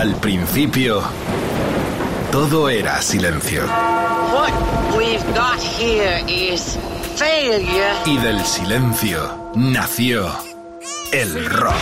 Al principio, todo era silencio. What we've got here is failure. Y del silencio nació el rock.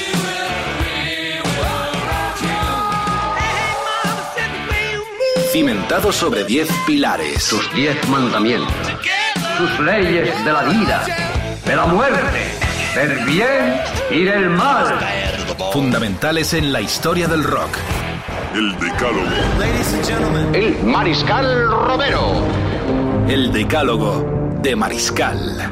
Cimentado sobre 10 pilares. Sus 10 mandamientos. Sus leyes de la vida, de la muerte, del bien y del mal. Fundamentales en la historia del rock. El Decálogo. El Mariscal Romero. El Decálogo de Mariscal.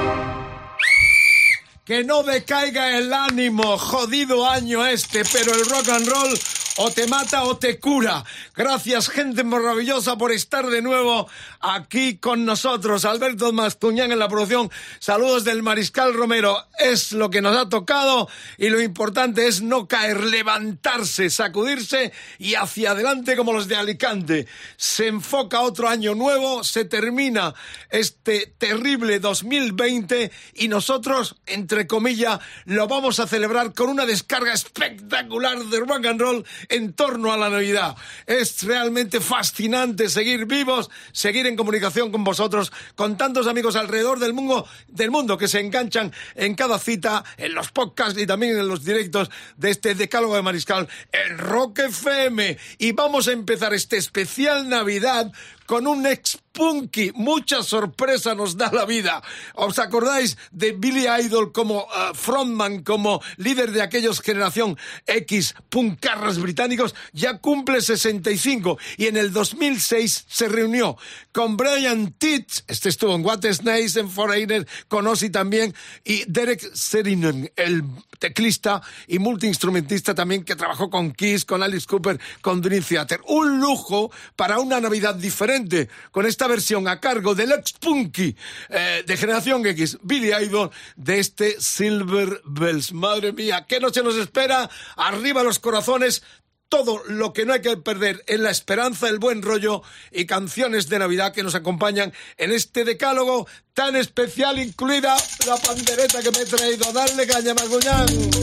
Que no decaiga el ánimo, jodido año este, pero el rock and roll o te mata o te cura. Gracias, gente maravillosa, por estar de nuevo aquí con nosotros. Alberto Mastuñán en la producción. Saludos del Mariscal Romero. Es lo que nos ha tocado y lo importante es no caer, levantarse, sacudirse y hacia adelante como los de Alicante. Se enfoca otro año nuevo, se termina este terrible 2020 y nosotros, entre comillas, lo vamos a celebrar con una descarga espectacular de rock and roll en torno a la Navidad. Es realmente fascinante seguir vivos, seguir en comunicación con vosotros, con tantos amigos alrededor del mundo que se enganchan en cada cita, en los podcasts y también en los directos de este Decálogo de Mariscal, el Rock FM. Y vamos a empezar este especial Navidad con un ex-punky. Mucha sorpresa nos da la vida. ¿Os acordáis de Billy Idol como frontman, como líder de aquellos generación X, puncarras británicos? Ya cumple 65 y en el 2006 se reunió con Brian Teets, este estuvo en What Snakes, en Foreigner, con Ozzy también, y Derek Sherinian, el teclista y multiinstrumentista también, que trabajó con Kiss, con Alice Cooper, con Dream Theater. Un lujo para una Navidad diferente, con esta versión a cargo del ex-punky de Generación X, Billy Idol, de este Silver Bells. Madre mía, ¿qué noche nos espera? Arriba los corazones. Todo lo que no hay que perder en la esperanza, el buen rollo y canciones de Navidad que nos acompañan en este decálogo tan especial, incluida la pandereta que me he traído. Darle caña, Maguñán.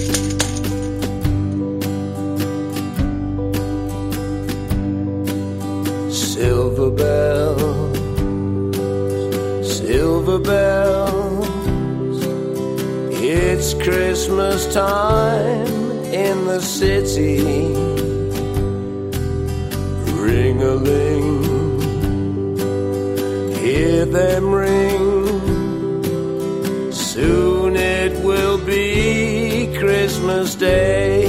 Silver bells, silver bells, it's Christmas time in the city. Ring-a-ling, hear them ring. Soon it will be Christmas Day.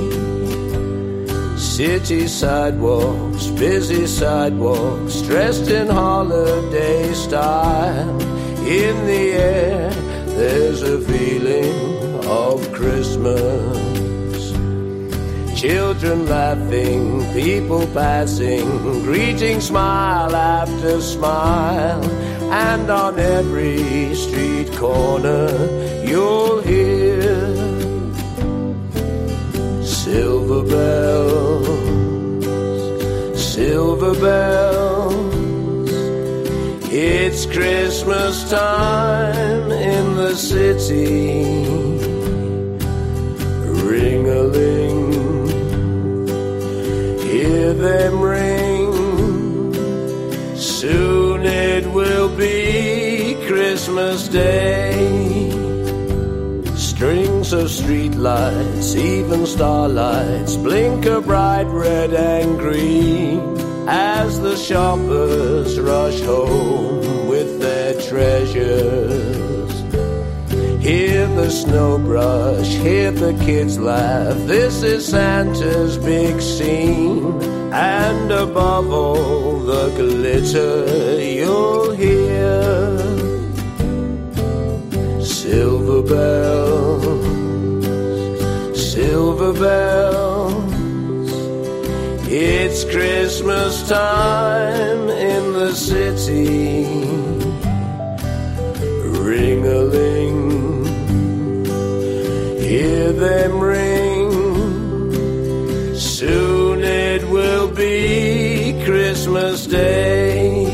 City sidewalks, busy sidewalks, dressed in holiday style. In the air, there's a feeling of Christmas. Children laughing, people passing, greeting smile after smile. And on every street corner you'll hear silver bells, silver bells. It's Christmas time in the city. Ring-a-ling, hear them ring. Soon it will be Christmas Day. Strings of streetlights, even starlights, blink a bright red and green as the shoppers rush home with their treasures. Hear the snow brush, hear the kids laugh. This is Santa's big scene. And above all the glitter you'll hear silver bells, silver bells. It's Christmas time in the city. Ring-a-ling, hear them ring. Soon it will be Christmas Day.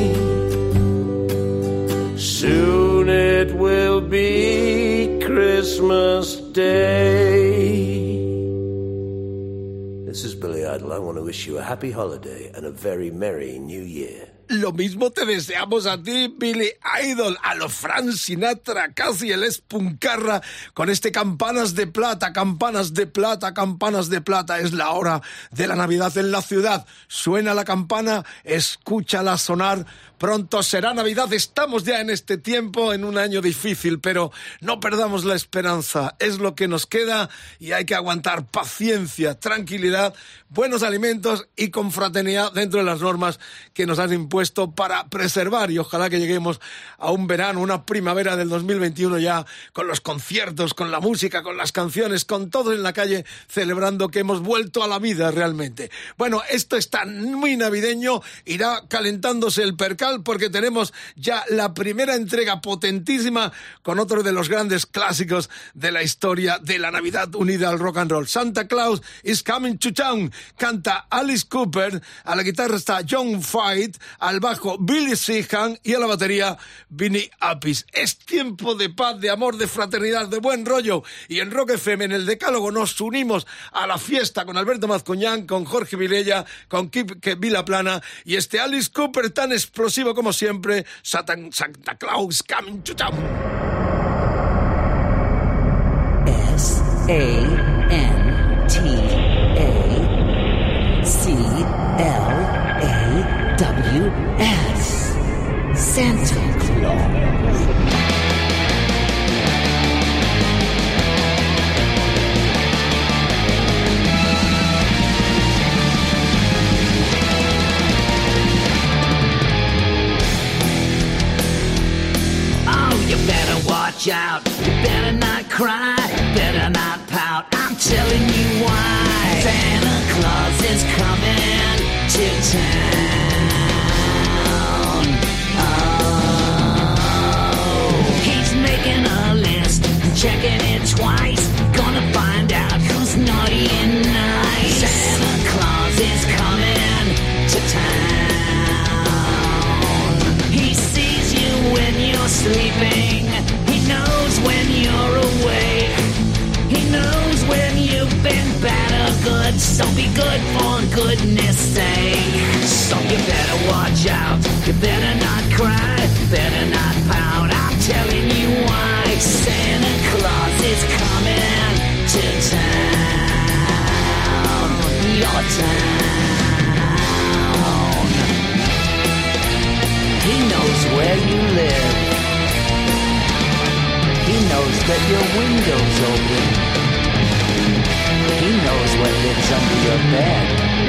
Soon it will be Christmas Day. This is Billy Idol. I want to wish you a happy holiday and a very merry new year. Lo mismo te deseamos a ti, Billy Idol, a lo Frank Sinatra, casi el espuncarra, con este campanas de plata, campanas de plata, campanas de plata. Es la hora de la Navidad en la ciudad. Suena la campana, escúchala sonar. Pronto será Navidad, estamos ya en este tiempo, en un año difícil, pero no perdamos la esperanza, es lo que nos queda y hay que aguantar paciencia, tranquilidad, buenos alimentos y confraternidad dentro de las normas que nos han impuesto para preservar y ojalá que lleguemos a un verano, una primavera del 2021 ya con los conciertos, con la música, con las canciones, con todo en la calle celebrando que hemos vuelto a la vida realmente. Bueno, esto está muy navideño, irá calentándose el percal porque tenemos ya la primera entrega potentísima con otro de los grandes clásicos de la historia de la Navidad unida al rock and roll. Santa Claus is Coming to Town, canta Alice Cooper, a la guitarra está John Fight, al bajo Billy Sheehan y a la batería Vinny Appice. Es tiempo de paz, de amor, de fraternidad, de buen rollo y en Rock FM, en el Decálogo, nos unimos a la fiesta con Alberto Mazcoñán, con Jorge Vilella, con Quique Vilaplana y este Alice Cooper tan explosivo como siempre, Santa Claus Coming to Town. S-A-N-T-A-C-L-A-W-S Santa Claus. You better watch out, you better not cry, better not pout, I'm telling you why. Santa Claus is coming to town. Oh, he's making a list, checking it twice, gonna find out who's naughty and nice. Santa Claus is coming to town. He sees you when you're sleeping. He knows when you're awake. He knows when you've been bad or good. So be good for goodness sake. So you better watch out. You better not cry. Better not pout. I'm telling you why. Santa Claus is coming to town. Your town. He knows where you live. He knows that your window's open. He knows what lives under your bed.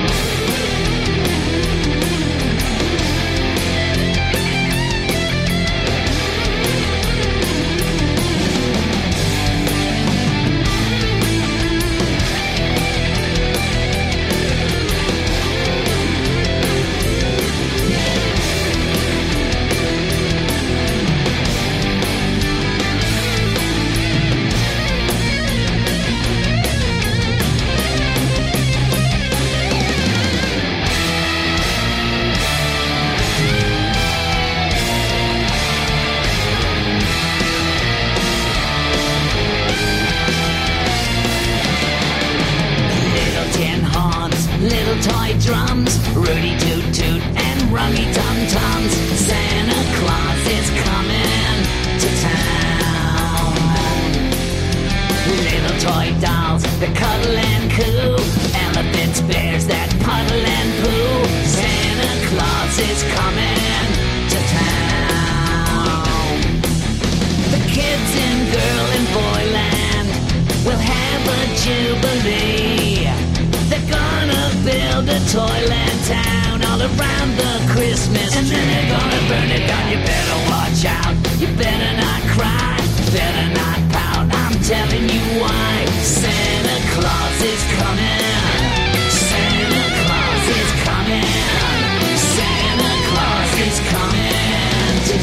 Toy drums, Rudy Toot Toot and Rummy Tum Tums. Santa Claus is coming to town. Little toy dolls that cuddle and coo, elephants, bears that puddle and poo. Santa Claus is coming to town. The kids in girl and boyland will have a jubilee. They're gonna build a toyland town all around the Christmas and then they're gonna burn it down. You better watch out, you better not cry, better not pout, I'm telling you why. Santa Claus is coming, Santa Claus is coming, Santa Claus is coming to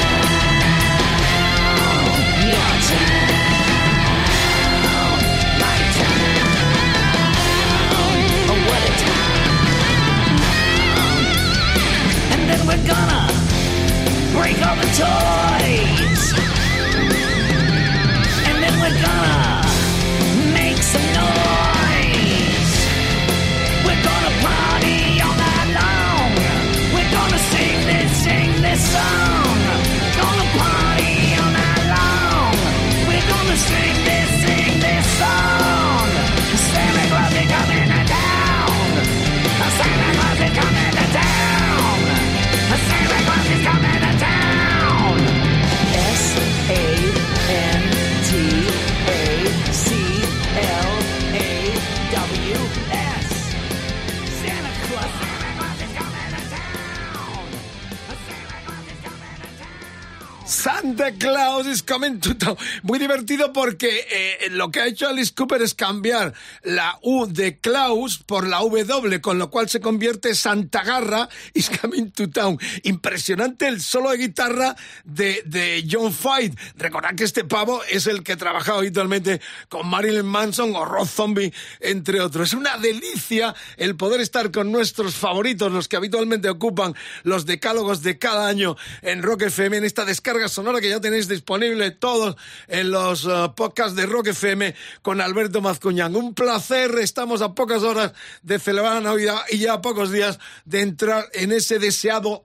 town, your town. Then we're gonna break all the toys. And then we're gonna make some noise. S. Santa Claus. Santa Claus is coming to town. Muy divertido porque lo que ha hecho Alice Cooper es cambiar la U de Klaus por la W, con lo cual se convierte Santa Garra is coming to town. Impresionante el solo de guitarra de John Fight. Recordad que este pavo es el que trabajaba habitualmente con Marilyn Manson o Rob Zombie, entre otros. Es una delicia el poder estar con nuestros favoritos, los que habitualmente ocupan los decálogos de cada año en Rock FM, en esta descarga sonora que ya tenéis disponible todos en los podcasts de Rock FM con Alberto Mazcuñán. Un placer, estamos a pocas horas de celebrar la Navidad y ya a pocos días de entrar en ese deseado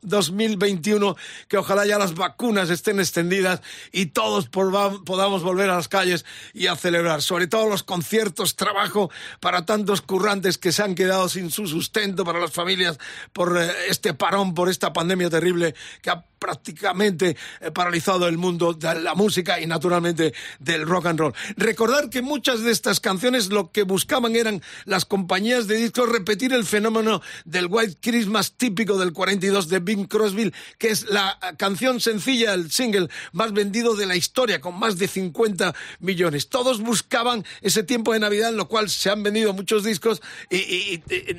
2021, que ojalá ya las vacunas estén extendidas y todos podamos volver a las calles y a celebrar. Sobre todo los conciertos, trabajo para tantos currantes que se han quedado sin su sustento, para las familias por este parón, por esta pandemia terrible que ha prácticamente paralizado el mundo de la música y naturalmente del rock and roll. Recordar que muchas de estas canciones lo que buscaban eran las compañías de discos repetir el fenómeno del White Christmas típico del 42 de Bing Crosby, que es la canción sencilla, el single más vendido de la historia, con más de 50 millones. Todos buscaban ese tiempo de Navidad en lo cual se han vendido muchos discos y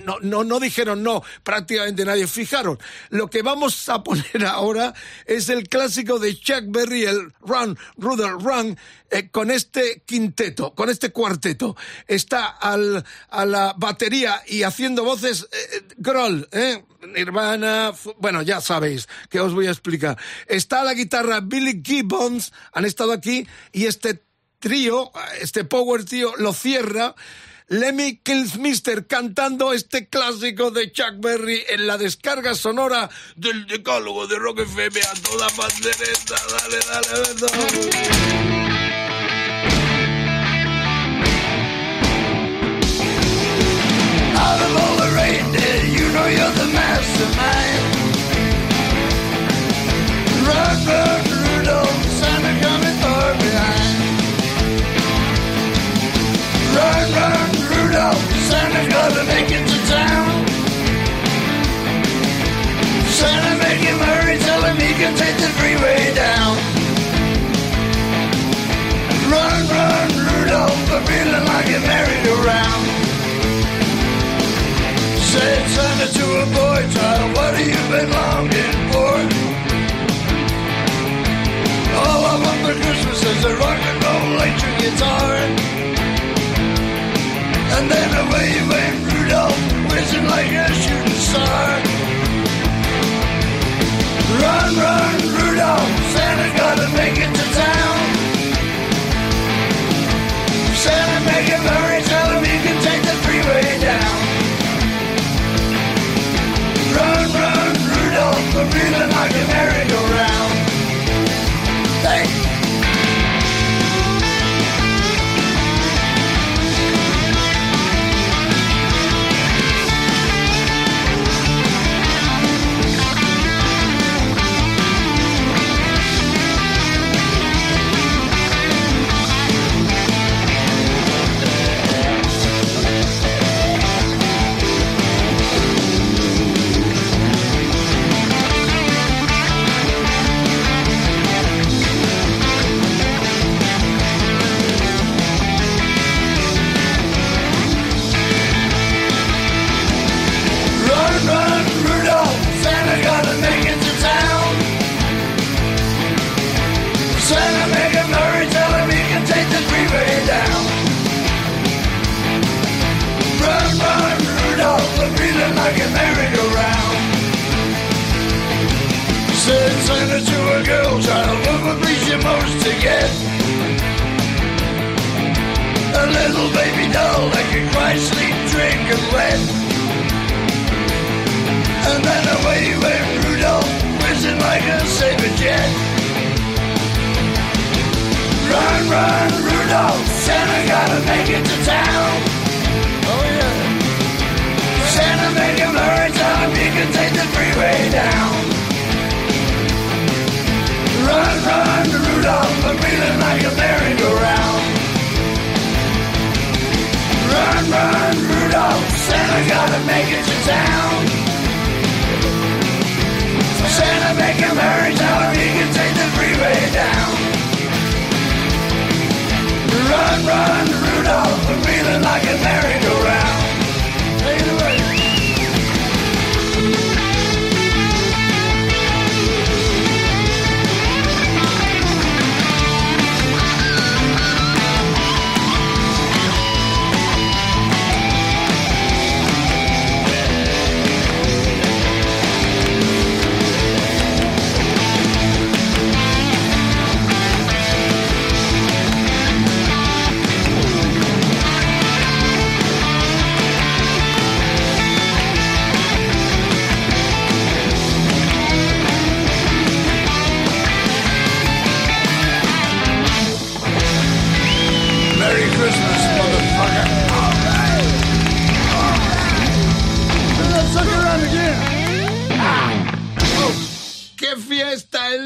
no dijeron no, prácticamente nadie. Fijaros, lo que vamos a poner ahora es el clásico de Chuck Berry, el Run, Rudolph, Run, con este quinteto, con este cuarteto. Está a la batería y haciendo voces Grohl, Nirvana, bueno, ya sabéis que os voy a explicar. Está a la guitarra Billy Gibbons, han estado aquí, y este trío, este power trío, lo cierra Lemmy Kilmister cantando este clásico de Chuck Berry en la descarga sonora del decálogo de Rock FM a toda pandereta. Dale, Beto. Out of all the reindeer, you know you're the mastermind. Run, run, Rudolph, Santa coming far behind. Run, run, Rudolph, Santa's gotta make it to town. Santa, make him hurry, tell him he can take the freeway down. Run, run, Rudolph, I'm feeling like a merry-go-round. Said Santa to a boy child, what have you been longing for? All I want for Christmas is a rock and roll electric guitar. And then away went Rudolph, whizzing like a shooting star. Run, run, Rudolph, Santa gotta make it to town. Santa, make him hurry, tell him he can take the freeway down. Run, run, Rudolph, I'm feeling like a merry-go-round. Hey! Like a merry-go-round. Said Santa to a girl child, what would please you most to get? A little baby doll that could cry, sleep, drink, and wet. And then away went Rudolph, whizzing like a saber jet. Run, run, Rudolph, Santa gotta make it to town. Oh yeah. Santa, make him hurry, tell him he can take the freeway down. Run, run, Rudolph, I'm feeling like a merry-go-round. Run, run, Rudolph.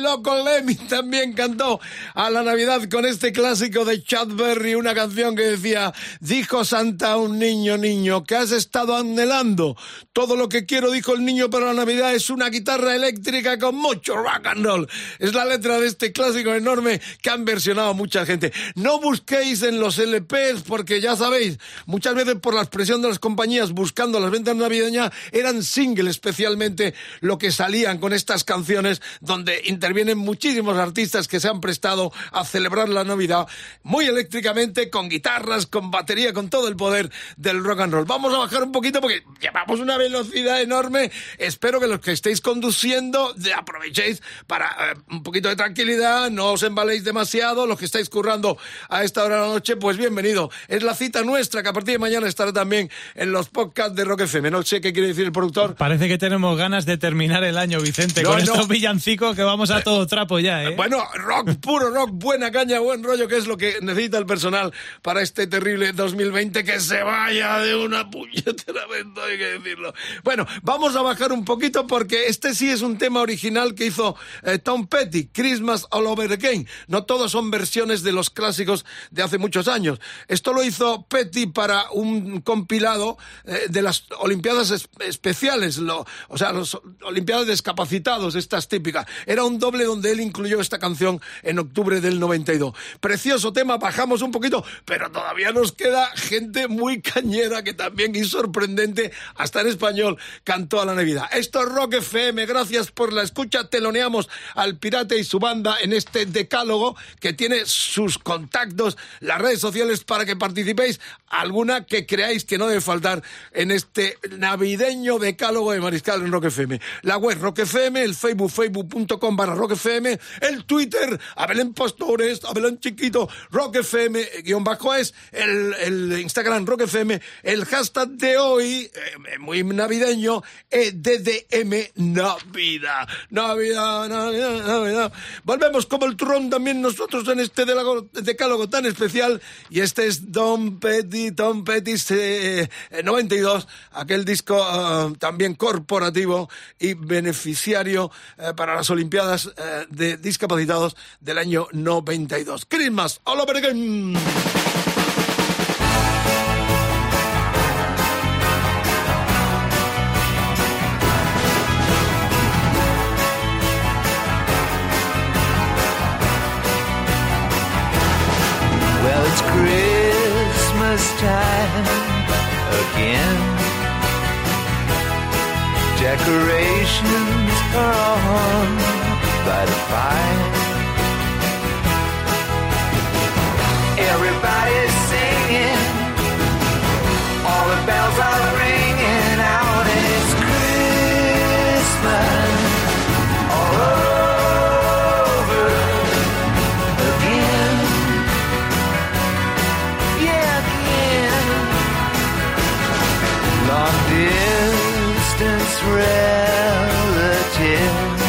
loco Lemmy también cantó a la Navidad con este clásico de Chuck Berry, una canción que decía: dijo Santa a un niño, niño, ¿qué has estado anhelando? Todo lo que quiero, dijo el niño, para la Navidad es una guitarra eléctrica con mucho rock and roll. Es la letra de este clásico enorme que han versionado mucha gente. No busquéis en los LPs porque ya sabéis, muchas veces por la presión de las compañías buscando las ventas navideñas, eran singles especialmente lo que salían con estas canciones donde intervienen muchísimos artistas que se han prestado a celebrar la Navidad muy eléctricamente, con guitarras, con batería, con todo el poder del rock and roll. Vamos a bajar un poquito porque llevamos una velocidad enorme. Espero que los que estéis conduciendo aprovechéis para un poquito de tranquilidad, no os embaléis demasiado. Los que estáis currando a esta hora de la noche, pues bienvenido. Es la cita nuestra que a partir de mañana estará también en los podcasts de Rock FM. No sé qué quiere decir el productor. Parece que tenemos ganas de terminar el año, Vicente, con estos villancicos que vamos a todo trapo ya, ¿eh? Bueno, rock, puro rock, buena caña, buen rollo, que es lo que necesita el personal para este terrible 2020, que se vaya de una puñetera vez, hay que decirlo. Bueno, vamos a bajar un poquito porque este sí es un tema original que hizo Tom Petty, Christmas All Over Again. No todos son versiones de los clásicos de hace muchos años. Esto lo hizo Petty para un compilado de las Olimpiadas especiales, o sea, las Olimpiadas de discapacitados, estas típicas. Era un doble donde él incluyó esta canción en octubre del 92. Precioso tema, bajamos un poquito, pero todavía nos queda gente muy cañera que también, y sorprendente, hasta en español, cantó a la Navidad. Esto es Rock FM, gracias por la escucha. Teloneamos al Pirata y su banda en este decálogo que tiene sus contactos, las redes sociales para que participéis, alguna que creáis que no debe faltar en este navideño decálogo de Mariscal en Rock FM. La web Rock FM, el Facebook, facebook.com/Rock FM, el Twitter, Abelén Pastores, Abelén Chiquito, Rock FM, _es, el Instagram Rock FM, el hashtag de hoy, muy navideño, DDM Navidad. Navidad. Volvemos como el turrón también nosotros en este decálogo tan especial, y este es Tom Petty 92, aquel disco también corporativo y beneficiario para las Olimpiadas de discapacitados del año 92. Christmas All Over Again. Well, it's Christmas time again. Decorations are on by the fire. Everybody's singing, all the bells are ringing out, and it's Christmas all over again. Yeah, again. Long distance relatives,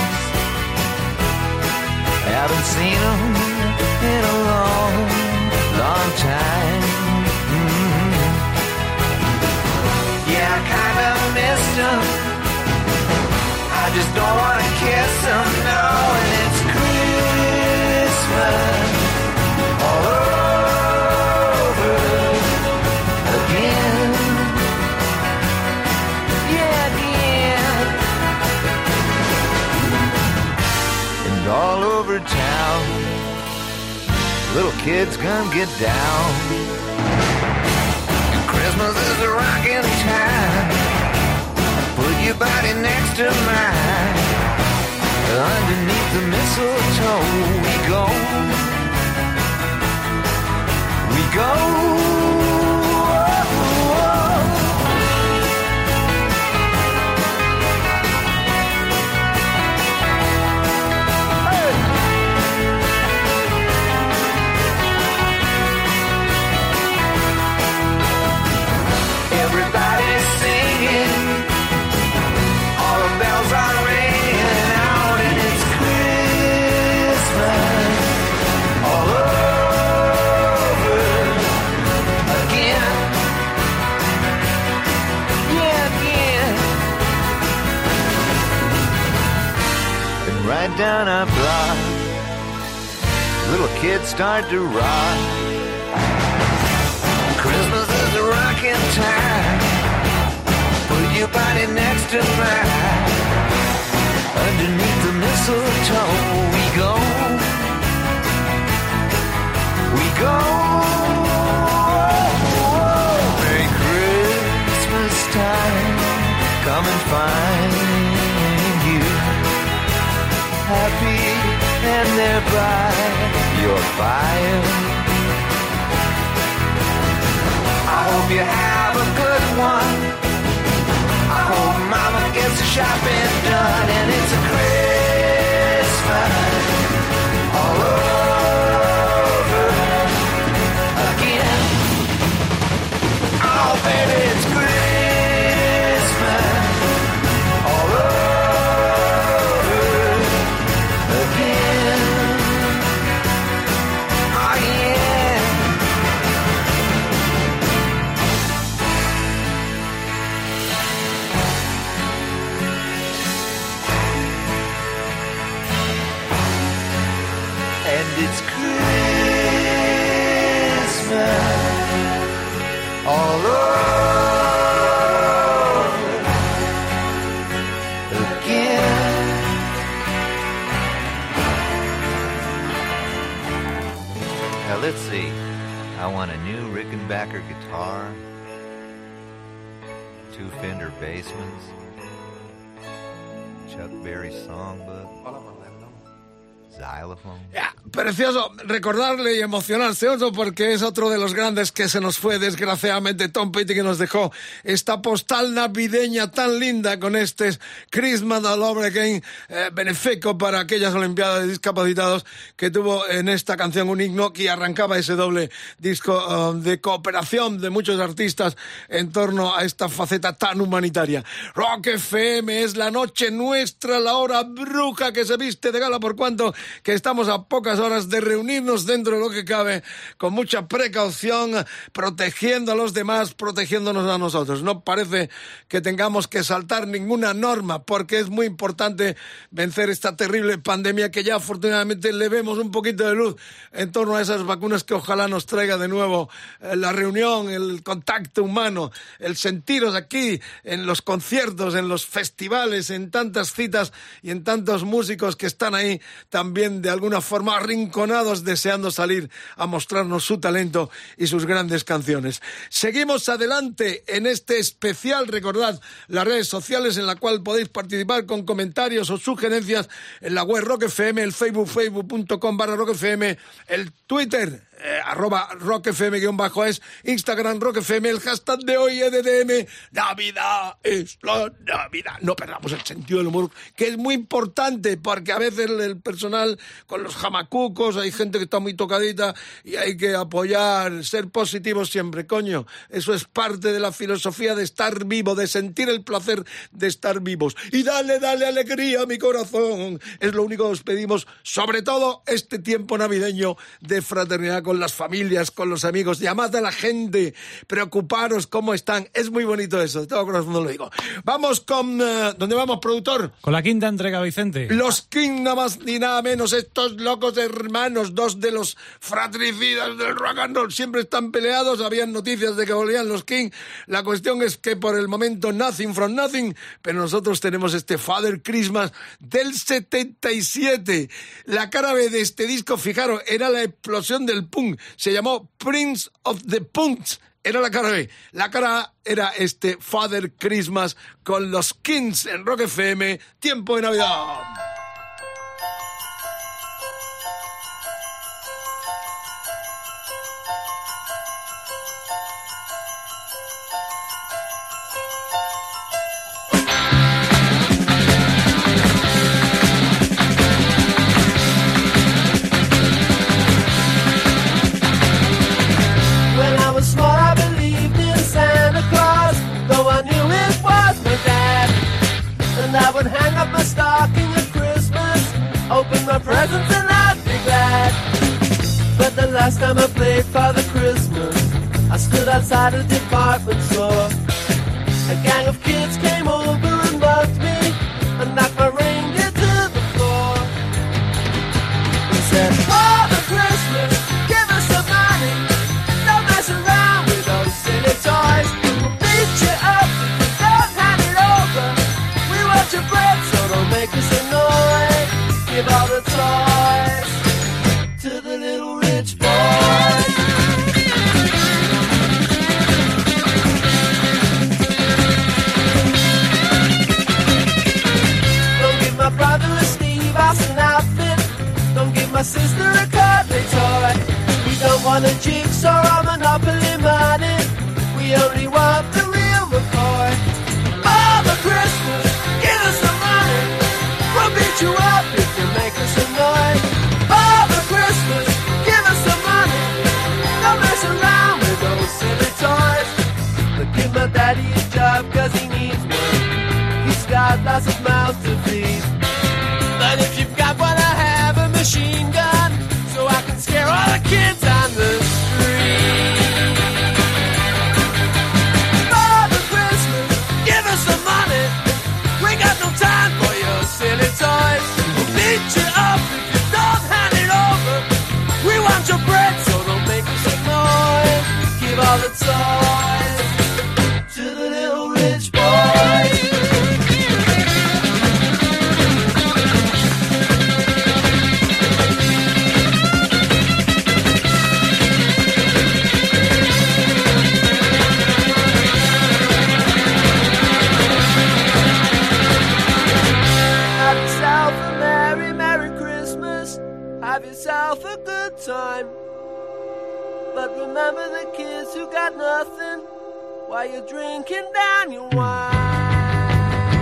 haven't seen them in a long time. Mm-hmm. Yeah, I kinda missed them. I just don't wanna kiss them, no. And it's Christmas all over again. Yeah, again. And all over town, little kids gonna get down. And Christmas is a rockin' time. Put your body next to mine. Underneath the mistletoe we go. We go. Everybody's singing, all the bells are ringing out, and it's Christmas all over right down our block. Little kids start to rock. Christmas is a rocking time. Put your body next to mine. Underneath the mistletoe we go. We go. Merry Christmas time. Come and find you happy and there by your fire. I hope you have a good one. I hope Mama gets the shopping done and it's a Christmas all over again. Oh, baby, it's Christmas all over again. Oh, yeah. And it's Christmas all over again. Now let's see. I want a new Rickenbacker guitar, 2 Fender Bassmans, Chuck Berry songbook, xylophone. Precioso recordarle y emocionarse otro porque es otro de los grandes que se nos fue desgraciadamente, Tom Petty, que nos dejó esta postal navideña tan linda con este Christmas All Over Again, benefico para aquellas Olimpiadas de Discapacitados, que tuvo en esta canción un himno que arrancaba ese doble disco de cooperación de muchos artistas en torno a esta faceta tan humanitaria. Rock FM es la noche nuestra, la hora bruja que se viste de gala, por cuanto que estamos a pocas horas de reunirnos dentro de lo que cabe, con mucha precaución, protegiendo a los demás, protegiéndonos a nosotros. No parece que tengamos que saltar ninguna norma, porque es muy importante vencer esta terrible pandemia que ya afortunadamente le vemos un poquito de luz en torno a esas vacunas que ojalá nos traiga de nuevo la reunión, el contacto humano, el sentiros aquí en los conciertos, en los festivales, en tantas citas y en tantos músicos que están ahí también de alguna forma arrinconados, deseando salir a mostrarnos su talento y sus grandes canciones. Seguimos adelante en este especial. Recordad las redes sociales en la cual podéis participar con comentarios o sugerencias en la web Rock FM, el Facebook, facebook.com/Rock FM, el Twitter, @rockfm_es, Instagram Rock FM, el hashtag de hoy EDDM, Navidad es la Navidad. No perdamos el sentido del humor, que es muy importante, porque a veces el personal con los jamacucos, hay gente que está muy tocadita y hay que apoyar, ser positivos siempre, coño. Eso es parte de la filosofía de estar vivo, de sentir el placer de estar vivos. Y dale alegría a mi corazón. Es lo único que os pedimos, sobre todo este tiempo navideño de fraternidad con las familias, con los amigos. Llamad a la gente, preocuparos cómo están. Es muy bonito eso, de todo corazón lo digo. Vamos con... ¿dónde vamos, productor? Con la quinta entrega, Vicente. Los King, nada más ni nada menos, estos locos hermanos, dos de los fratricidas del rock and roll, siempre están peleados. Habían noticias de que volvían los King. La cuestión es que por el momento nothing from nothing, pero nosotros tenemos este Father Christmas del 77. La cara B de este disco, fijaros, era la explosión del punk. Se llamó Prince of the Punks. Era la cara B. La cara A era este Father Christmas con los Kings en Rock FM. Tiempo de Navidad. Hang up my stocking at Christmas, open my presents and I'd be glad. But the last time I played Father Christmas, I stood outside a department store. A gang of kids came over and mugged me and knocked my reindeer to the floor. want a jigsaw or Monopoly money. We only want the real McCoy. Father Christmas, give us some money. We'll beat you up if you make us annoy. Father Christmas, give us some money. Don't mess around with those silly toys. But give my daddy a job cause he needs one. He's got lots of mouths to feed. But if you've got one, I have a machine gun, so I can scare all the kids on the street. Father Christmas, give us some money. We got no time for your silly toys. We'll beat you up if you don't hand it over. We want your bread, so don't make us annoy. Give all the toys to the little rich boy. Have yourself a good time. But remember the kids who got nothing while you're drinking down your wine.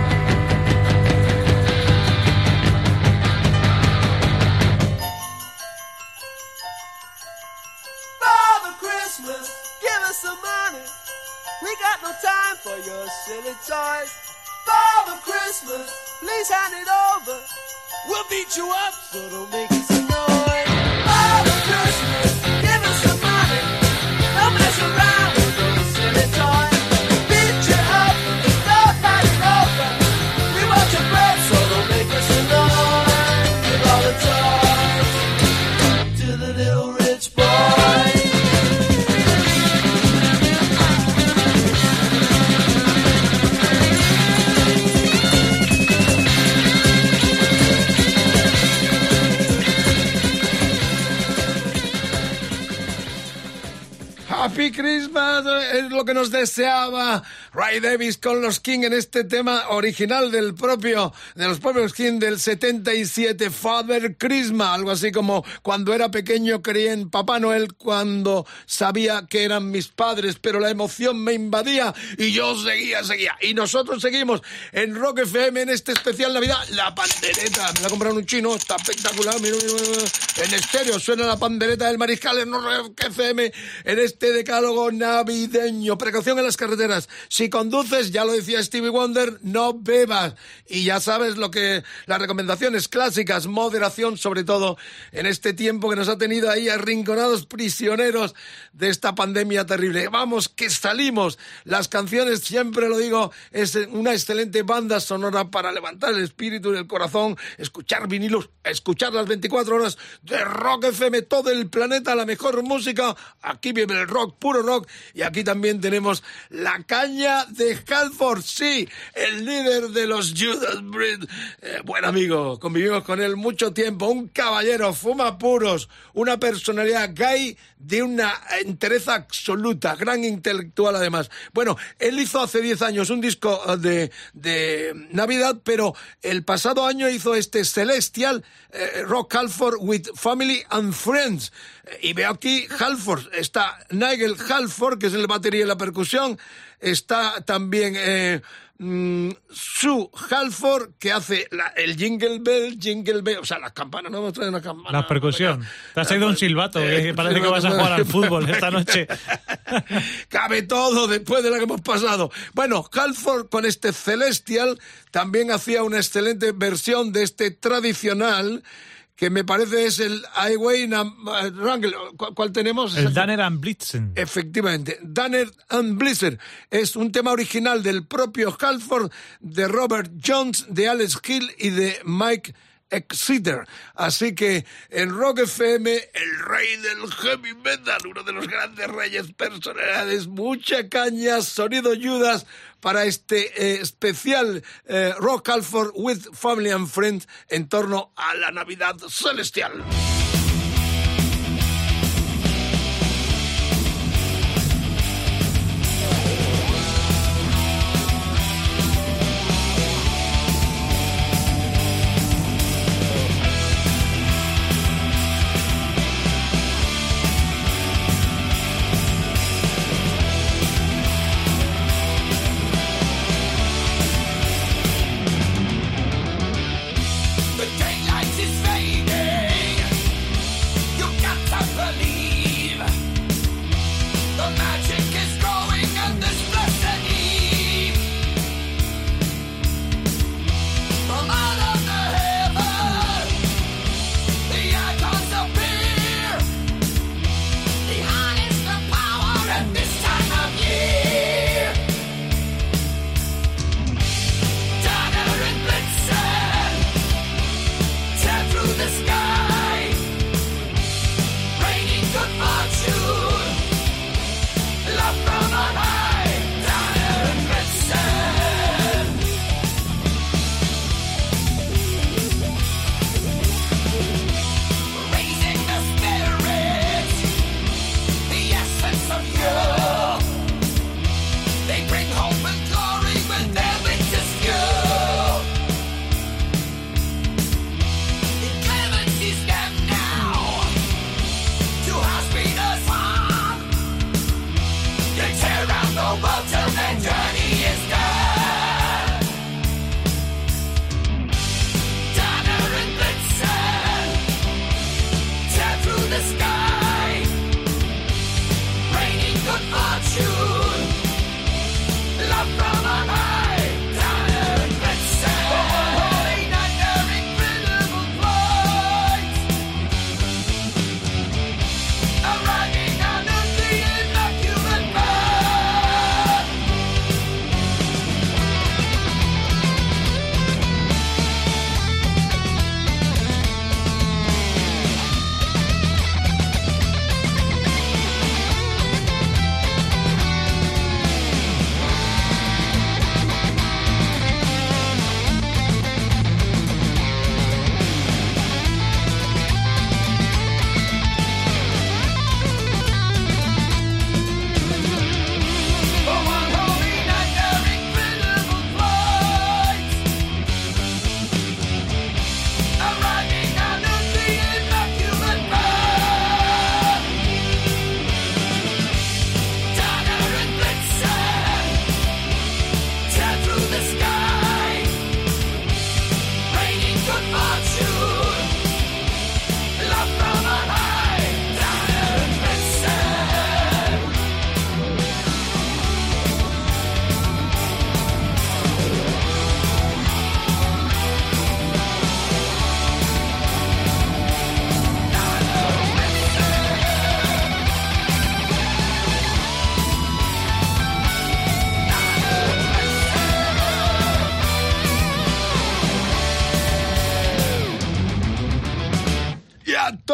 Father Christmas, give us some money. We got no time for your silly toys. Father Christmas, please hand it over. We'll beat you up, so don't make us annoy. Father Christmas, give us some money. Don't mess around with those silly toys. Beat you up, don't hand it over. We want your bread, so don't make us annoy. Give all the toys to the little rich boy. Happy Christmas es lo que nos deseaba Ray Davies con los King en este tema original de los propios King del 77, Father Christmas, algo así como cuando era pequeño creí en Papá Noel cuando sabía que eran mis padres, pero la emoción me invadía y yo seguía. Y nosotros seguimos en Rock FM en este especial Navidad, la pandereta, me la compraron un chino, está espectacular, mira, en estéreo suena la pandereta del Mariscal en Rock FM en este decálogo navideño. Precaución en las carreteras. Si conduces, ya lo decía Stevie Wonder, no bebas. Y ya sabes lo que las recomendaciones clásicas, moderación, sobre todo en este tiempo que nos ha tenido ahí arrinconados prisioneros de esta pandemia terrible. Vamos, que salimos. Las canciones, siempre lo digo, es una excelente banda sonora para levantar el espíritu y el corazón, escuchar vinilos, escuchar las 24 horas de Rock FM, todo el planeta, la mejor música. Aquí vive el rock, puro rock, y aquí también tenemos la caña de Halford, sí, el líder de los Judas Priest, buen amigo, convivimos con él mucho tiempo, un caballero, fuma puros, una personalidad gay de una entereza absoluta, gran intelectual además. Bueno, él hizo hace 10 años un disco de Navidad, pero el pasado año hizo este Celestial Rock Halford with Family and Friends. Y veo aquí Halford, está Nigel Halford, que es el batería y la percusión, está también Sue Halford, que hace el jingle bell, o sea, las campanas, no hemos traído una campana. La percusión. Te has traído un silbato, que parece que vas a jugar al fútbol esta noche. Cabe todo después de lo que hemos pasado. Bueno, Halford con este Celestial también hacía una excelente versión de este tradicional, que me parece es el Highway Wrangler. ¿Cuál tenemos? El Danner and Blitzen. Efectivamente, Danner and Blitzen. Es un tema original del propio Halford, de Robert Jones, de Alex Hill y de Mike Exeter. Así que en Rock FM, el rey del heavy metal, uno de los grandes reyes personalidades, mucha caña, sonido Judas para este especial Rock Halford with Family and Friends en torno a la Navidad celestial.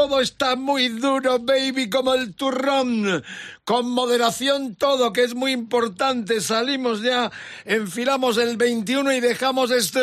todo está muy duro, baby, como el turrón. Con moderación todo, que es muy importante. Salimos ya, enfilamos el 21 y dejamos este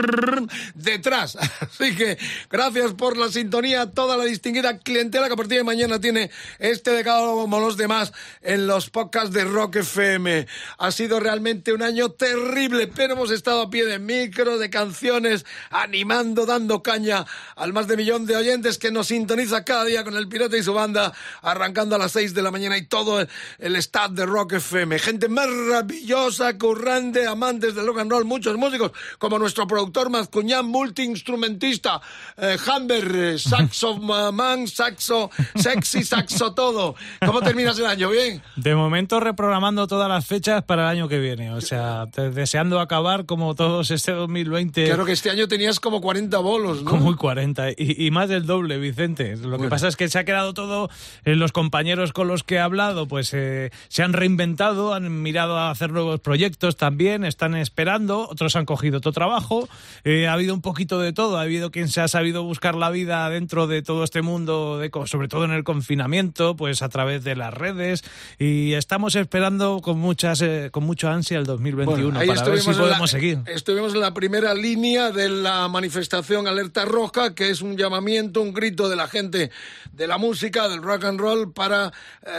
detrás. Así que gracias por la sintonía a toda la distinguida clientela que a partir de mañana tiene este decálogo como los demás en los podcasts de Rock FM. Ha sido realmente un año terrible, pero hemos estado a pie de micro, de canciones, animando, dando caña al más de 1 millón de oyentes que nos sintoniza cada día con el Pirata y su banda, arrancando a las 6 de la mañana y todo el staff de Rock FM. Gente maravillosa, currante, amantes del rock and roll, muchos músicos, como nuestro productor Mazcuñán, multiinstrumentista, Humber, saxo man, saxo, sexy, saxo todo. ¿Cómo terminas el año? ¿Bien? De momento reprogramando todas las fechas para el año que viene, o sea, deseando acabar como todos este 2020. Claro que este año tenías como 40 bolos, ¿no? Como 40, y más del doble, Vicente. Lo que pasa es que se ha quedado todo, los compañeros con los que he hablado, pues se han reinventado, han mirado a hacer nuevos proyectos también, están esperando, otros han cogido otro trabajo, ha habido un poquito de todo, ha habido quien se ha sabido buscar la vida dentro de todo este mundo, sobre todo en el confinamiento, pues a través de las redes, y estamos esperando con mucha ansia el 2021 para ver si podemos seguir. Estuvimos en la primera línea de la manifestación Alerta Roja, que es un llamamiento, un grito de la gente de la música, del rock and roll, para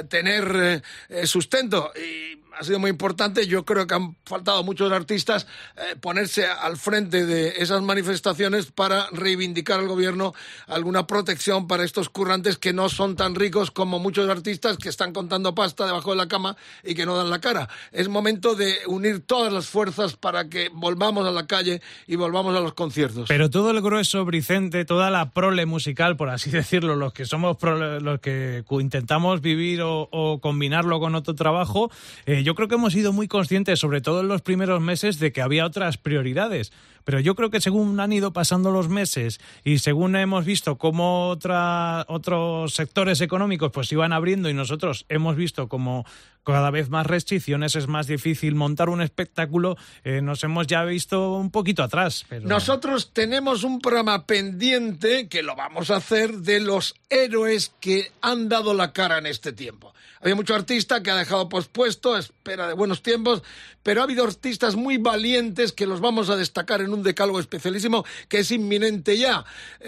tener sustento. Y ha sido muy importante. Yo creo que han faltado muchos artistas ponerse al frente de esas manifestaciones para reivindicar al gobierno alguna protección para estos currantes que no son tan ricos como muchos artistas que están contando pasta debajo de la cama y que no dan la cara. Es momento de unir todas las fuerzas para que volvamos a la calle y volvamos a los conciertos. Pero todo el grueso, Vicente, toda la prole musical, por así decirlo, los que somos los que intentamos vivir o combinarlo con otro trabajo, yo creo que hemos sido muy conscientes, sobre todo en los primeros meses, de que había otras prioridades. Pero yo creo que según han ido pasando los meses y según hemos visto cómo otros sectores económicos pues iban abriendo y nosotros hemos visto como cada vez más restricciones, es más difícil montar un espectáculo, nos hemos ya visto un poquito atrás. Pero... Nosotros tenemos un programa pendiente que lo vamos a hacer de los héroes que han dado la cara en este tiempo. Había mucho artista que ha dejado pospuesto, espera de buenos tiempos, pero ha habido artistas muy valientes que los vamos a destacar en un decálogo especialísimo que es inminente ya,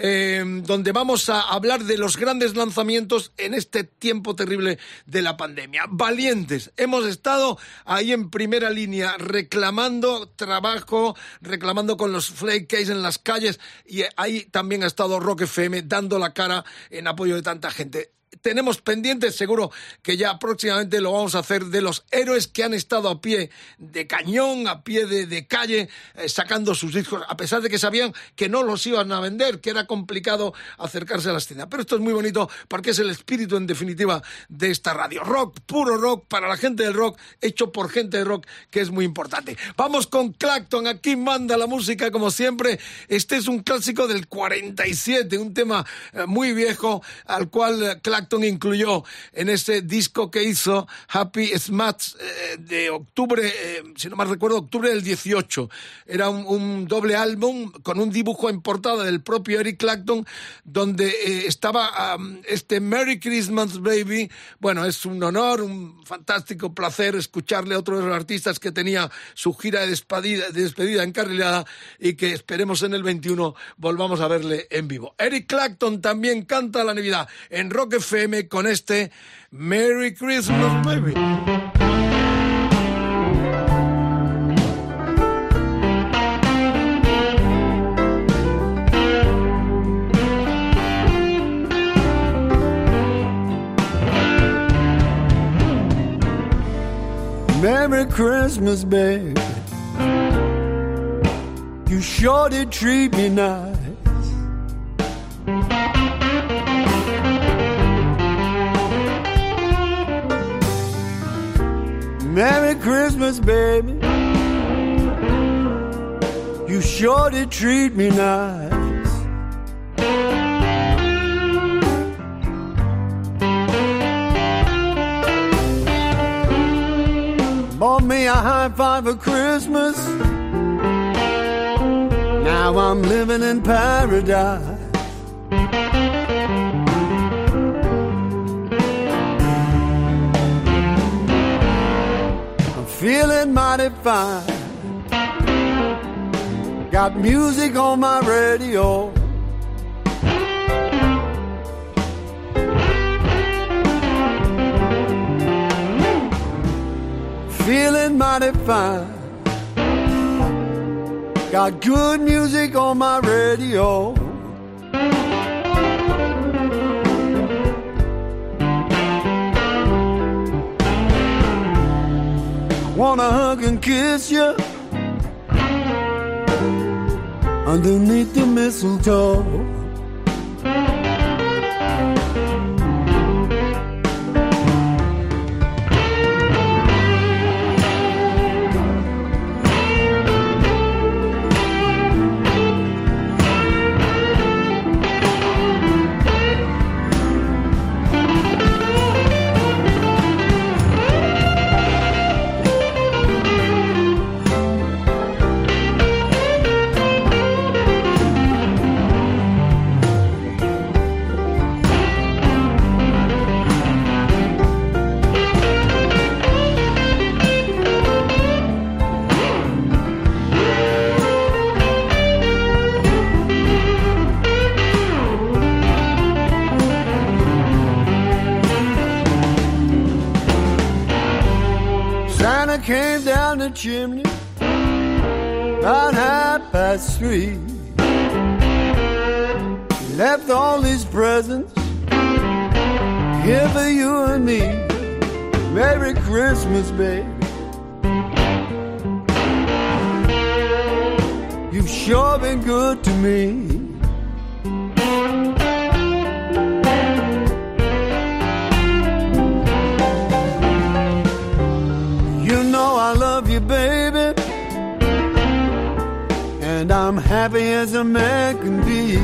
donde vamos a hablar de los grandes lanzamientos en este tiempo terrible de la pandemia. Valientes. Hemos estado ahí en primera línea reclamando trabajo, reclamando con los Flake Case en las calles, y ahí también ha estado Rock FM dando la cara en apoyo de tanta gente. Tenemos pendientes, seguro que ya próximamente lo vamos a hacer, de los héroes que han estado a pie de cañón, a pie de calle, sacando sus discos, a pesar de que sabían que no los iban a vender, que era complicado acercarse a las tiendas. Pero esto es muy bonito porque es el espíritu, en definitiva, de esta radio. Rock, puro rock, para la gente del rock, hecho por gente de rock, que es muy importante. Vamos con Clapton, aquí manda la música, como siempre. Este es un clásico del 47, un tema muy viejo, al cual Clapton incluyó en ese disco que hizo Happy Smuts de octubre, si no mal recuerdo, octubre del 18. Era un doble álbum con un dibujo en portada del propio Eric Clapton, donde estaba este Merry Christmas Baby. Bueno, es un honor, un fantástico placer escucharle a otro de los artistas que tenía su gira de despedida encarrilada y que esperemos en el 21 volvamos a verle en vivo. Eric Clapton también canta la Navidad en Rock FM con este Merry Christmas Baby. Merry Christmas, baby. You sure did treat me nice. Merry Christmas, baby. You sure did treat me nice. Bought me a high five for Christmas. Now I'm living in paradise. feeling mighty fine. Got music on my radio. Feeling mighty fine. Got good music on my radio. Wanna hug and kiss you underneath the mistletoe. Santa came down the chimney about 3:30. He left all his presents here for you and me. Merry Christmas, baby. You've sure been good to me. You know I love you, baby, and I'm happy as a man can be.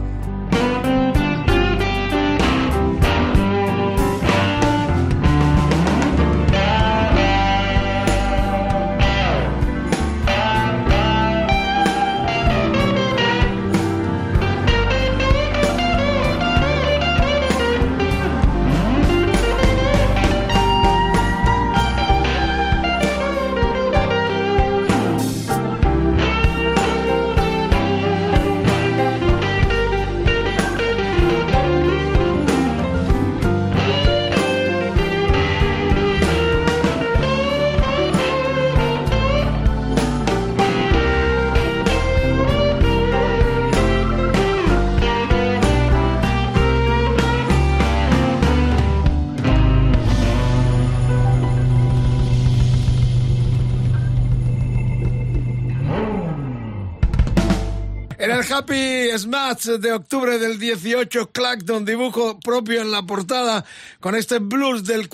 En el Happy Smash de octubre del 18, Clacton, dibujo propio en la portada, con este blues del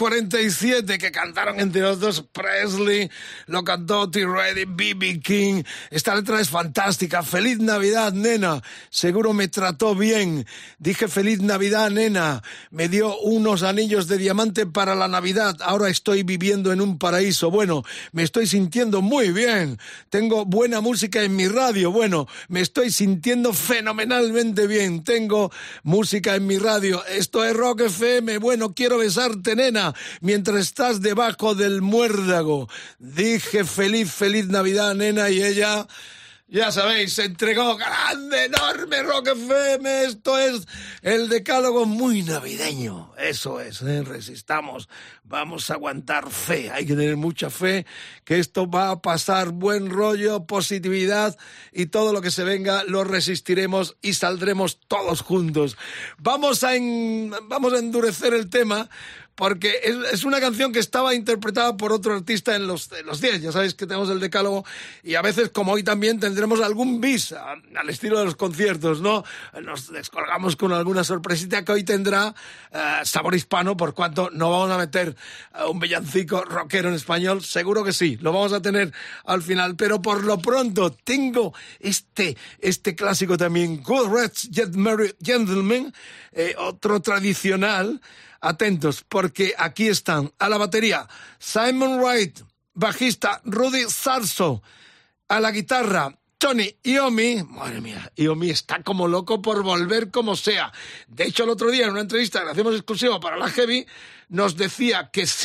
47 que cantaron entre los dos Presley, lo cantó T-Ready, B.B. King. Esta letra es fantástica. Feliz Navidad, nena. Seguro me trató bien. Dije feliz Navidad, nena. Me dio unos anillos de diamante para la Navidad. Ahora estoy viviendo en un paraíso. Bueno, me estoy sintiendo muy bien. Tengo buena música en mi radio. Bueno, me estoy sintiendo fenomenalmente bien. Tengo música en mi radio. Esto es Rock FM. Bueno, quiero besarte, nena, mientras estás debajo del muérdago. Dije feliz Navidad, nena, y ella, ya sabéis, se entregó. Grande, enorme Rock FM. Esto es el decálogo muy navideño. Eso es, resistamos. Vamos a aguantar fe. Hay que tener mucha fe que esto va a pasar. Buen rollo, positividad, y todo lo que se venga lo resistiremos y saldremos todos juntos. Vamos a endurecer el tema, porque es una canción que estaba interpretada por otro artista en los 10. Ya sabéis que tenemos el decálogo, y a veces, como hoy también, tendremos algún bis al estilo de los conciertos, ¿no? Nos descolgamos con alguna sorpresita que hoy tendrá sabor hispano, por cuanto no vamos a meter un villancico rockero en español. Seguro que sí, lo vamos a tener al final, pero por lo pronto tengo este clásico también, Good Reds Merry Gentlemen, otro tradicional. Atentos, porque aquí están a la batería Simon Wright, bajista Rudy Sarzo, a la guitarra Tony Iommi. Madre mía, Iommi está como loco por volver como sea. De hecho, el otro día en una entrevista que hacemos exclusiva para la Heavy, nos decía que sí,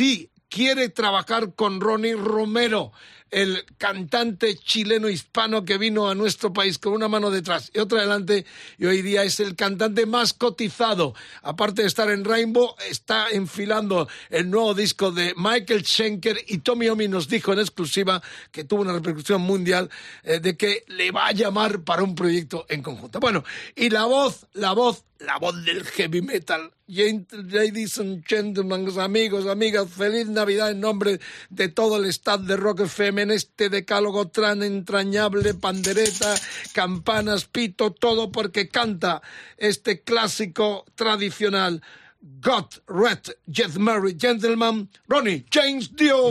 quiere trabajar con Ronnie Romero, el cantante chileno hispano que vino a nuestro país con una mano detrás y otra delante, y hoy día es el cantante más cotizado. Aparte de estar en Rainbow, está enfilando el nuevo disco de Michael Schenker, y Tommy Iommi nos dijo en exclusiva, que tuvo una repercusión mundial, de que le va a llamar para un proyecto en conjunto. Bueno, y la voz del heavy metal. Ladies and gentlemen, amigos, amigas, feliz Navidad en nombre de todo el staff de Rock FM en este decálogo tan entrañable, pandereta, campanas, pito, todo porque canta este clásico tradicional God Red Jet Merry Gentleman, Ronnie James Dio.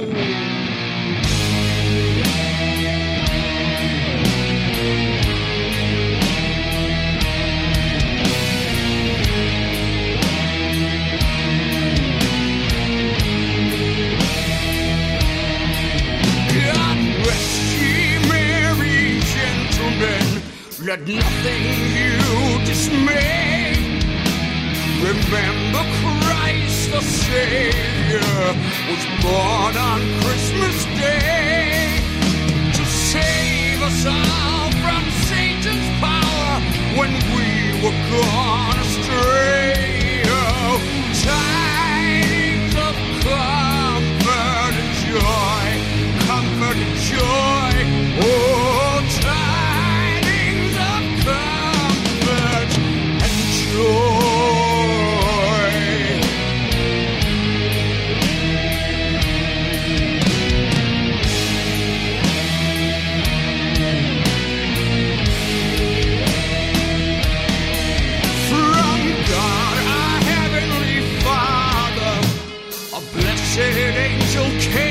Let nothing you dismay. Remember Christ the Savior was born on Christmas Day to save us all from Satan's power when we were gone astray. Oh, tidings of comfort and joy, comfort and joy. Oh, tidings of comfort and joy. Angel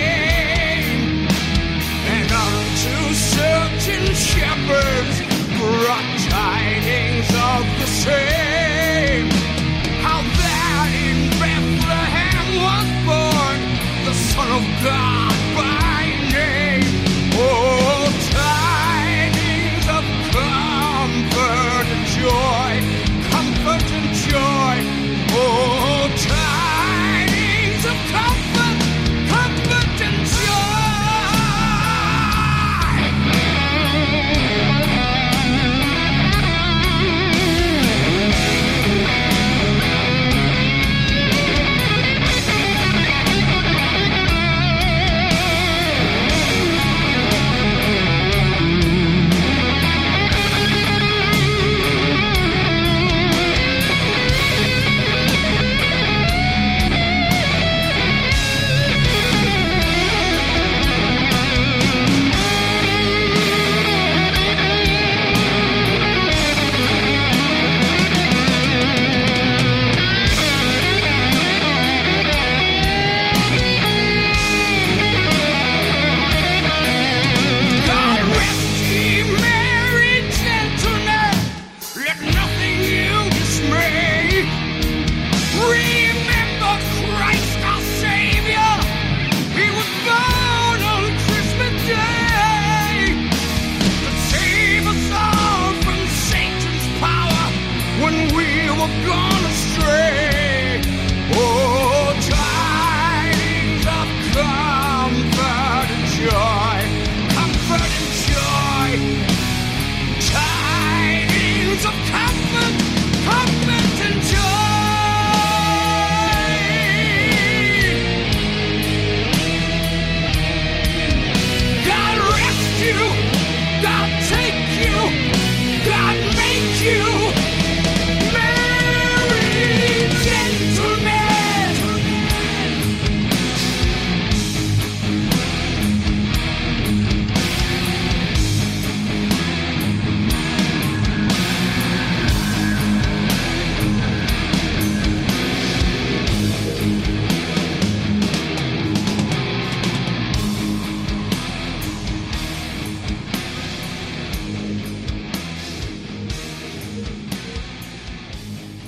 came, and unto certain shepherds brought tidings of the same, how that in Bethlehem was born the Son of God by name. Oh, tidings of comfort and joy, comfort and joy. Oh, tidings of comfort.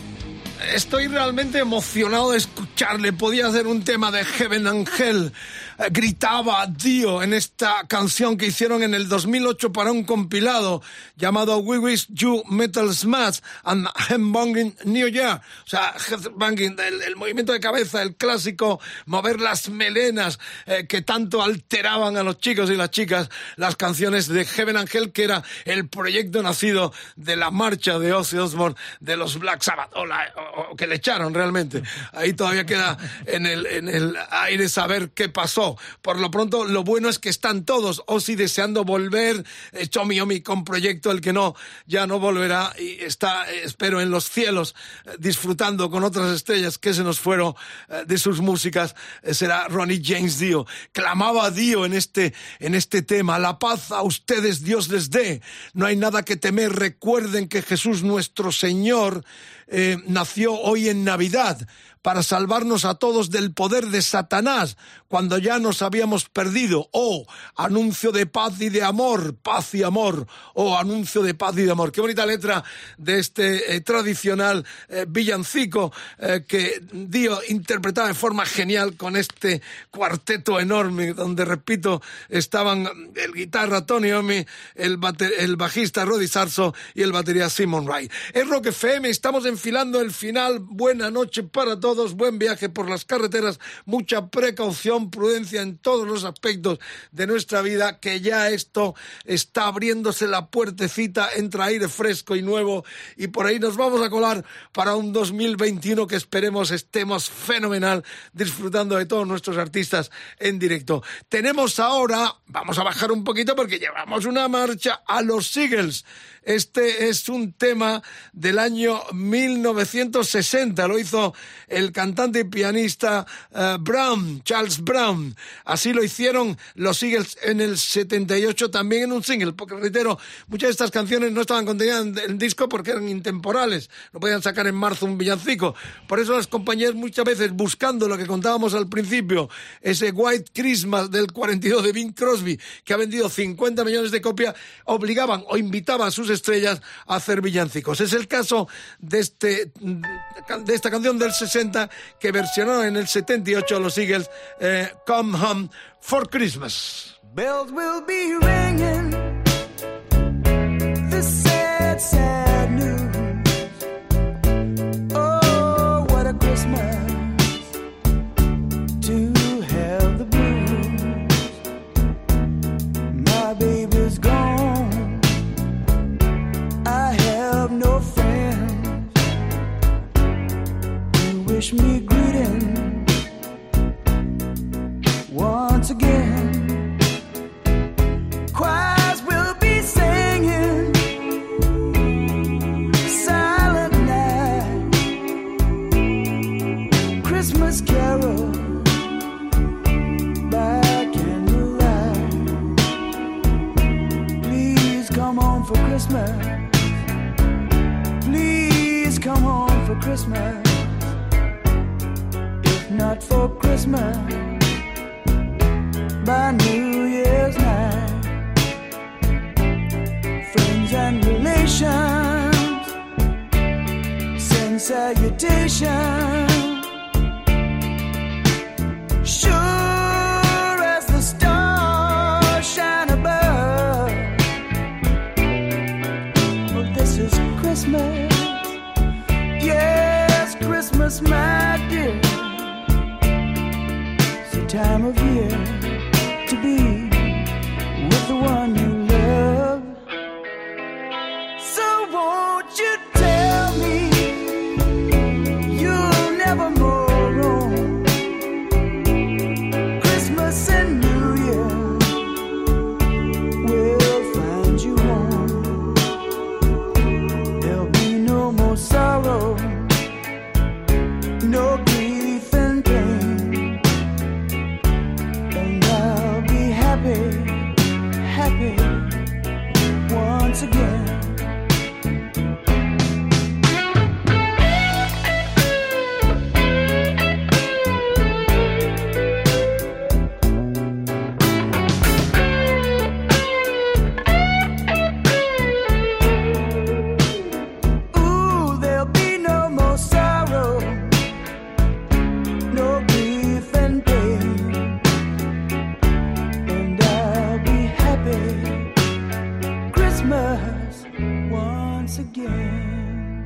Estoy realmente emocionado de escucharle. Podía hacer un tema de Heaven and Hell gritaba Dio en esta canción que hicieron en el 2008 para un compilado llamado We Wish You Metal Smash and Headbanging New Year. O sea, headbanging, el movimiento de cabeza, el clásico mover las melenas que tanto alteraban a los chicos y las chicas, las canciones de Heaven and Hell, que era el proyecto nacido de la marcha de Ozzy Osbourne de los Black Sabbath, o que le echaron realmente. Ahí todavía queda en el aire saber qué pasó. Por lo pronto, lo bueno es que están todos, Ozzy deseando volver, Tommy Iommi con proyecto, el que no, ya no volverá, y está, espero, en los cielos, disfrutando con otras estrellas que se nos fueron de sus músicas. Será Ronnie James Dio. Clamaba Dio en este tema: la paz a ustedes Dios les dé, no hay nada que temer, recuerden que Jesús nuestro Señor nació hoy en Navidad para salvarnos a todos del poder de Satanás, cuando ya nos habíamos perdido. Oh, anuncio de paz y de amor, paz y amor. Oh, anuncio de paz y de amor. Qué bonita letra de este tradicional villancico que Dio interpretaba de forma genial con este cuarteto enorme, donde, repito, estaban el guitarra Tony Iommi, el bajista Roddy Sarzo y el batería Simon Wright. Es Rock FM, estamos enfilando el final. Buena noche para todos. Buen viaje por las carreteras, mucha precaución, prudencia en todos los aspectos de nuestra vida, que ya esto está abriéndose la puertecita, entra aire fresco y nuevo, y por ahí nos vamos a colar para un 2021 que esperemos estemos fenomenal, disfrutando de todos nuestros artistas en directo. Tenemos ahora, vamos a bajar un poquito porque llevamos una marcha, a los Eagles. Este es un tema del año 1960, lo hizo el cantante y pianista Charles Brown. Así lo hicieron los Eagles en el 78, también en un single, porque, reitero, muchas de estas canciones no estaban contenidas en el disco porque eran intemporales, no podían sacar en marzo un villancico. Por eso las compañías muchas veces, buscando lo que contábamos al principio, ese White Christmas del 42 de Bing Crosby, que ha vendido 50 millones de copias, obligaban o invitaban a sus estrellas a hacer villancicos. Es el caso de esta canción del 60 que versionaron en el 78 los Eagles, Come Home for Christmas. Bells will be ringing, this sad, sad news. Oh, what a Christmas to have the blues. My baby's gone, I have no friends who wish me greeting once again. Choirs will be singing Silent Night, Christmas carol by candlelight. Please come home for Christmas, please come home for Christmas. If not for Christmas, by New Year's night. Friends and relations send salutations. Sure as the stars shine above. Well, this is Christmas. Yes, Christmas, my dear. It's the time of year to be with the one you love. So won't you tell me you'll never more roam Christmas and New Year will find you home. There'll be no more sorrow, no grief and pain, and I'll be happy, happy once again. Ooh, there'll be no more sorrow, no grief and pain, Christmas once again.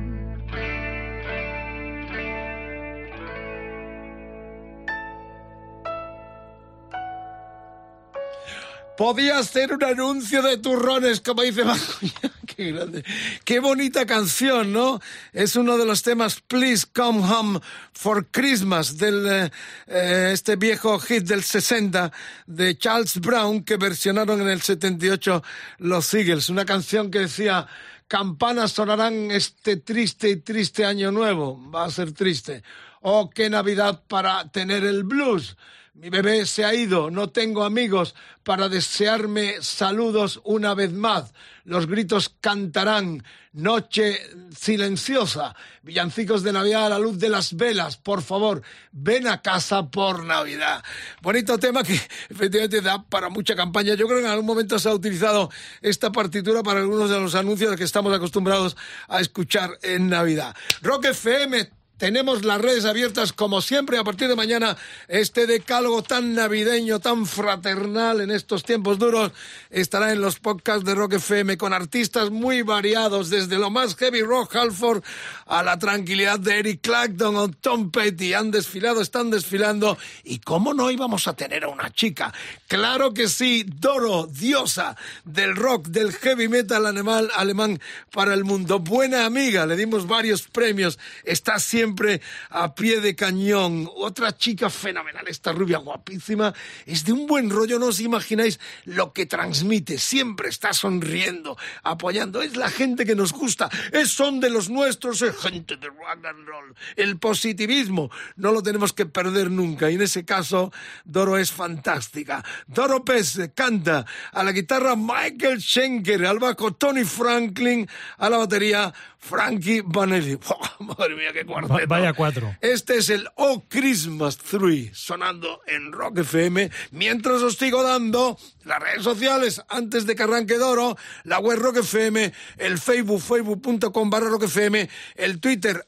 Podía hacer un anuncio de turrones, como dice Marco. Qué grande. Qué bonita canción, ¿no? Es uno de los temas Please Come Home for Christmas del este viejo hit del 60 de Charles Brown que versionaron en el 78 los Eagles. Una canción que decía: campanas sonarán este triste y triste año nuevo. Va a ser triste. Oh, qué Navidad para tener el blues. Mi bebé se ha ido, no tengo amigos para desearme saludos una vez más. Los gritos cantarán, noche silenciosa, villancicos de Navidad a la luz de las velas. Por favor, ven a casa por Navidad. Bonito tema que efectivamente da para mucha campaña. Yo creo que en algún momento se ha utilizado esta partitura para algunos de los anuncios que estamos acostumbrados a escuchar en Navidad. Rock FM. Tenemos las redes abiertas como siempre. A partir de mañana este decálogo tan navideño, tan fraternal en estos tiempos duros estará en los podcasts de Rock FM con artistas muy variados, desde lo más heavy rock Halford a la tranquilidad de Eric Clapton o Tom Petty. Están desfilando y cómo no íbamos a tener a una chica. Claro que sí, Doro, diosa del rock, del heavy metal alemán para el mundo. Buena amiga, le dimos varios premios, está siempre a pie de cañón. Otra chica fenomenal, esta rubia guapísima, es de un buen rollo, no os imagináis lo que transmite, siempre está sonriendo, apoyando, es la gente que nos gusta, son de los nuestros, es gente de rock and roll. El positivismo no lo tenemos que perder nunca, y en ese caso Doro es fantástica. Doro Pez canta, a la guitarra Michael Schenker, al bajo Tony Franklin, a la batería Frankie Vanelli. Oh, madre mía, qué cuarteto. Vaya cuatro. Este es el Oh Christmas Tree, sonando en Rock FM, mientras os sigo dando las redes sociales antes de que arranque Doro, la web Rock FM, el Facebook, facebook.com/Rock FM, el Twitter,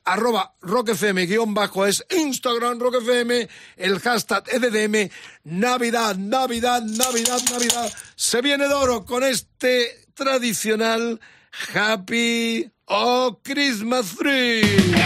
@RockFM_ es Instagram Rock FM, el hashtag EDDM, Navidad. Se viene Doro con este tradicional Happy Oh Christmas Tree.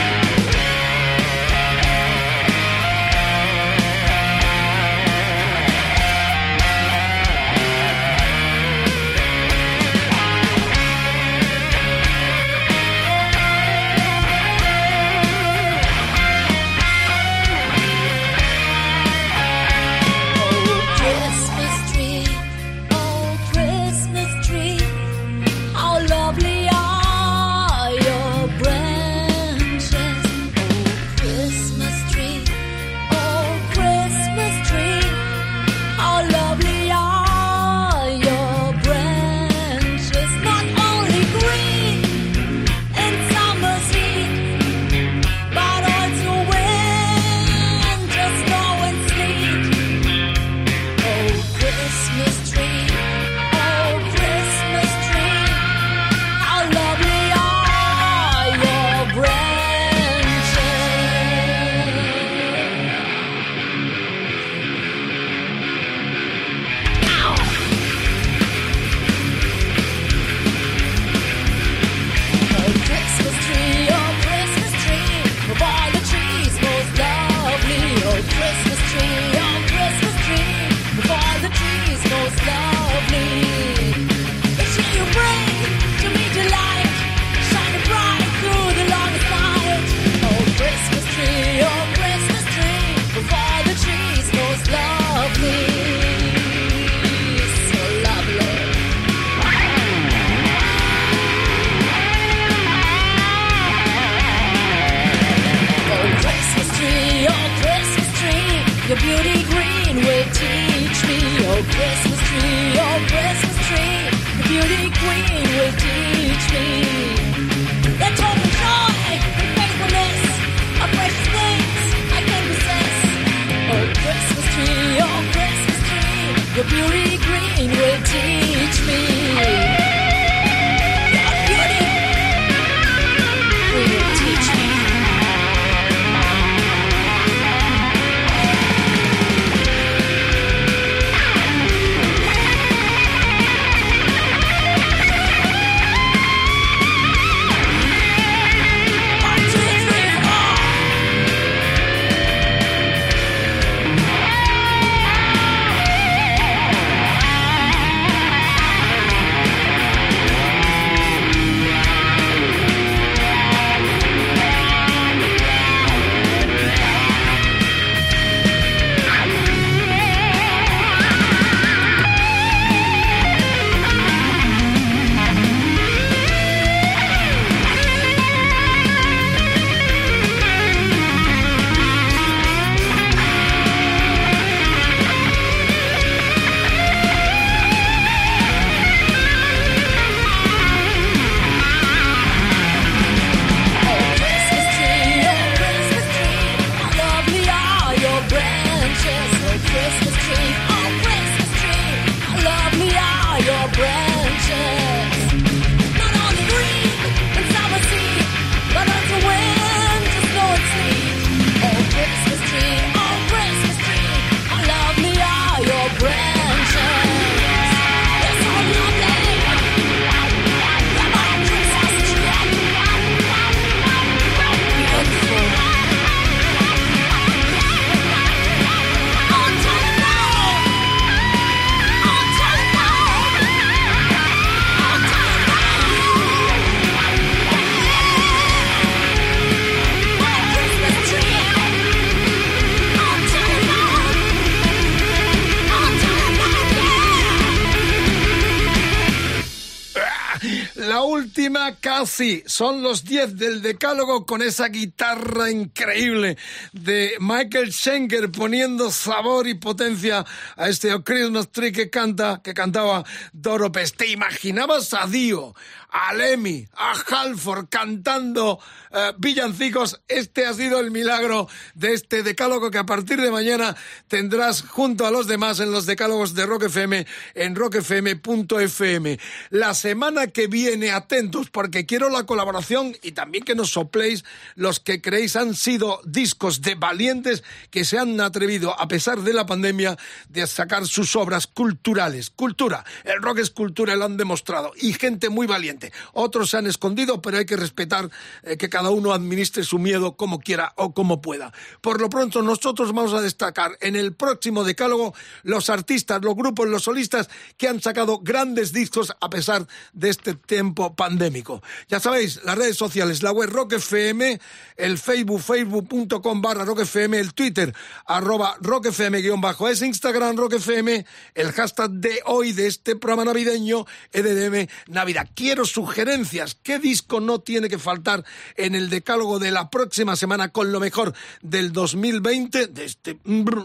última casi. Son los 10 del decálogo con esa guitarra increíble de Michael Schenker poniendo sabor y potencia a este O Christmas Tree que cantaba Doro Pesch. ¿Te imaginabas a Dio, a Lemmy, a Halford cantando villancicos? Este ha sido el milagro de este decálogo que a partir de mañana tendrás junto a los demás en los decálogos de Rock FM en rockfm.fm. La semana que viene, atentos, porque quiero la colaboración y también que nos sopléis los que creéis han sido discos de valientes que se han atrevido, a pesar de la pandemia, de sacar sus obras culturales. Cultura, el rock es cultura, lo han demostrado, y gente muy valiente. Otros se han escondido, pero hay que respetar que cada uno administre su miedo como quiera o como pueda. Por lo pronto, nosotros vamos a destacar en el próximo decálogo los artistas, los grupos, los solistas que han sacado grandes discos a pesar de este tiempo pandémico. Ya sabéis, las redes sociales, la web Rock FM, el Facebook, facebook.com/rockfm, el Twitter, @rockfm_es, Instagram rockfm, el hashtag de hoy de este programa navideño, EDM Navidad. Quiero sugerencias. ¿Qué disco no tiene que faltar en el decálogo de la próxima semana con lo mejor del 2020? De este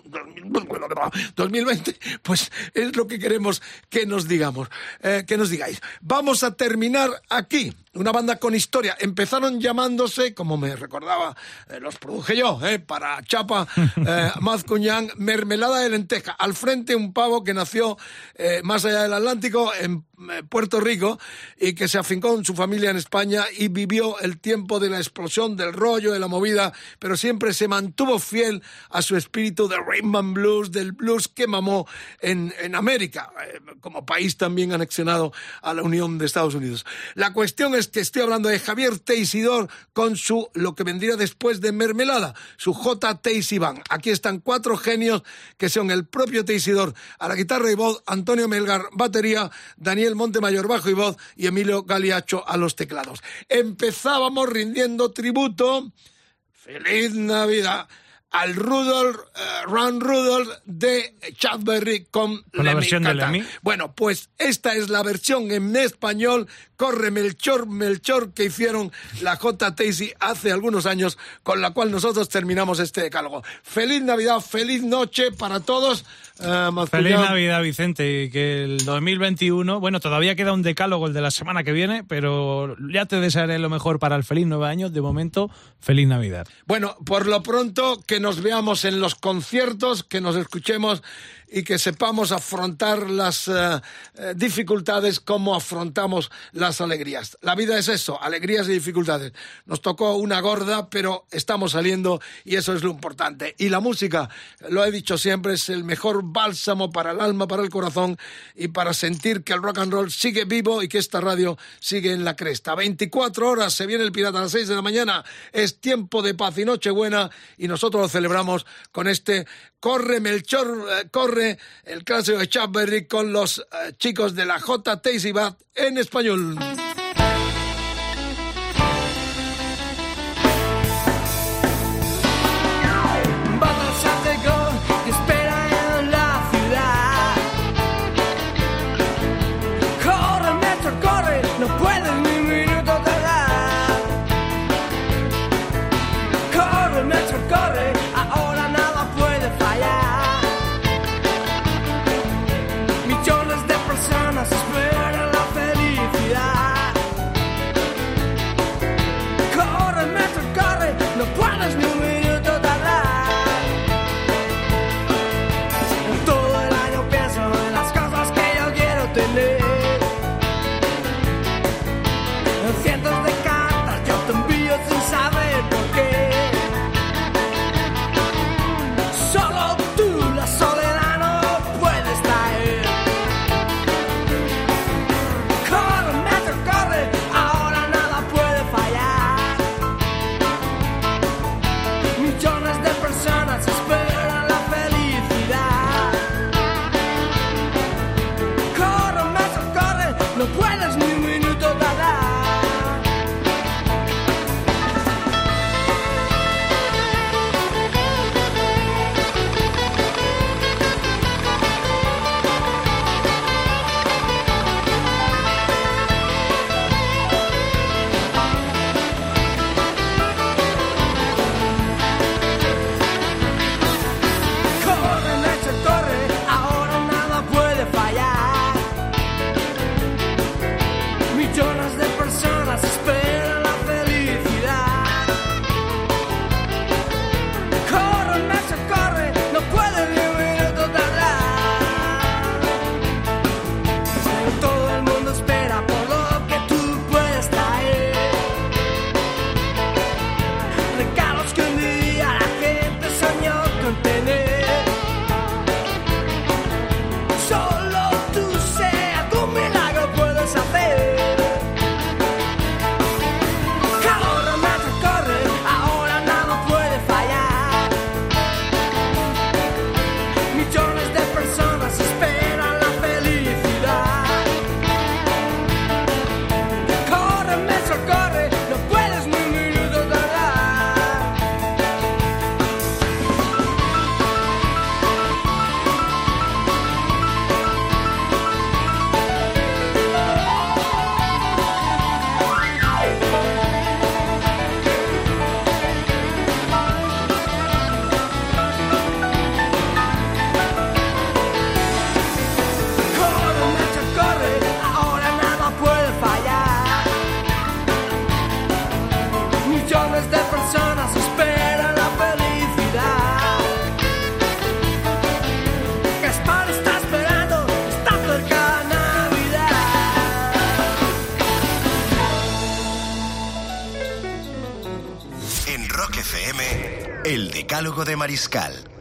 2020, pues es lo que queremos que nos digamos, que nos digáis. Vamos a terminar aquí. Una banda con historia. Empezaron llamándose, como me recordaba, los produje yo, para Chapa, Mazcuñán, Mermelada de Lenteja. Al frente un pavo que nació más allá del Atlántico, en Puerto Rico, y que se afincó en su familia en España y vivió el tiempo de la explosión, del rollo, de la movida, pero siempre se mantuvo fiel a su espíritu de rhythm and blues, del blues que mamó en América, como país también anexionado a la Unión de Estados Unidos. La cuestión es que estoy hablando de Javier Teixidor con su, lo que vendría después de Mermelada, su J. Teixi Band. Aquí están 4 genios que son el propio Teixidor a la guitarra y voz, Antonio Melgar batería, Daniel Montemayor bajo y voz y Emilio Galiacho a los teclados. Empezábamos rindiendo tributo, ¡Feliz Navidad!, al Rudolph, Run Rudolph de Chuck Berry con la versión de Lemmy. Bueno, pues esta es la versión en español, Corre Melchor, Melchor, que hicieron la J. Teixi hace algunos años, con la cual nosotros terminamos este decálogo. Feliz Navidad, feliz noche para todos. Feliz Navidad, Vicente, y que el 2021, bueno, todavía queda un decálogo, el de la semana que viene, pero ya te desearé lo mejor para el feliz nuevo año. De momento, feliz Navidad. Bueno, por lo pronto, que nos veamos en los conciertos, que nos escuchemos y que sepamos afrontar las dificultades como afrontamos las alegrías. La vida es eso, alegrías y dificultades. Nos tocó una gorda, pero estamos saliendo y eso es lo importante. Y la música, lo he dicho siempre, es el mejor bálsamo para el alma, para el corazón y para sentir que el rock and roll sigue vivo y que esta radio sigue en la cresta. 24 horas, se viene el Pirata a las 6 de la mañana, es tiempo de paz y Nochebuena y nosotros lo celebramos con este Corre Melchor, corre, el clásico de Chuck Berry con los chicos de la J. Teixi Band en español. Esperan la felicidad. no puedes ni un minuto tardar. Millones de personas esperan la felicidad. Corre, Nacho, corre, no puedes ni un minuto tardar. Pero todo el mundo espera por lo que tú puedes traer. Regalos que un día la gente soñó con tener. Solo tú sea tu milagro puedes hacer. Corre, Nacho, corre, ahora nada puede fallar. Millones de personas esperan la felicidad. Corre, Nacho, corre, no puedes ni un minuto tardar. Corre, Nacho, corre, ahora nada puede fallar. Millones de personas esperan la felicidad. Gaspar está esperando, está cerca Navidad. En Rock FM, el Decálogo de Mariscal